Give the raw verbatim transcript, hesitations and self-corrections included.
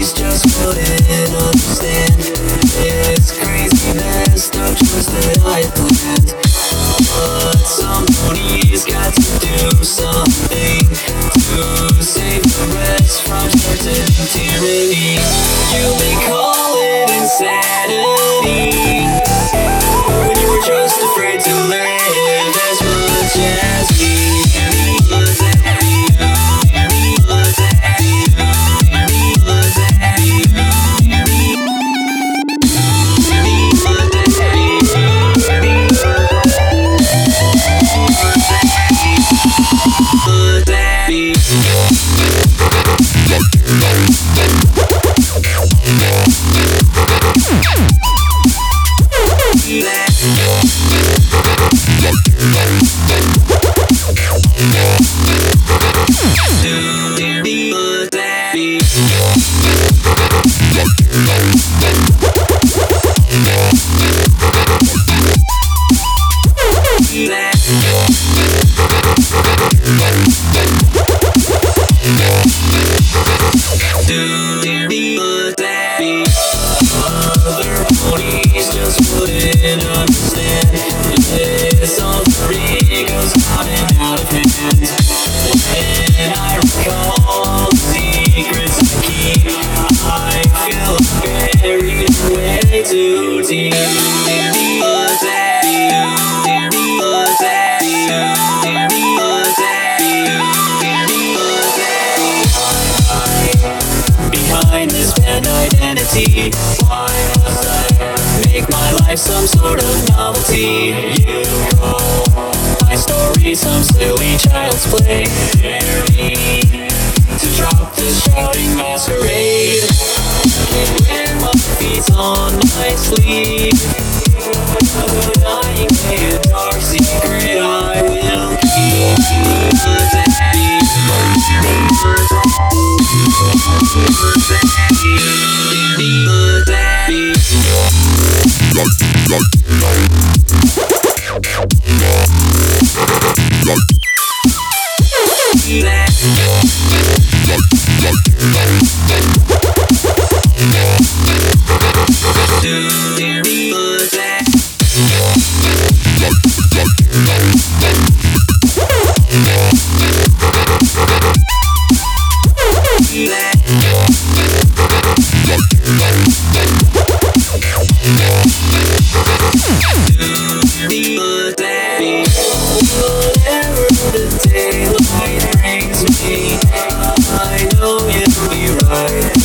ponies just wouldn't understand this craziness, no choice that I planned. But some ponies got to do something to save the rest from certain tyranny. You may call it insanity, when you were just afraid to live as much as me. Other ponies just wouldn't understand this. Alter egos got it out of hand. When I recall the secrets I keep, I feel I'm buried way too deep. But that you, but that you, but that you, behind this band identity. Why must I make my life some sort of novelty? You call my story some silly child's play. Dare me to drop this shouting masquerade. Can't wear my feet on my sleeve. A dying day, a dark secret I will keep. Whatever the daylight brings me, I know you'll be right.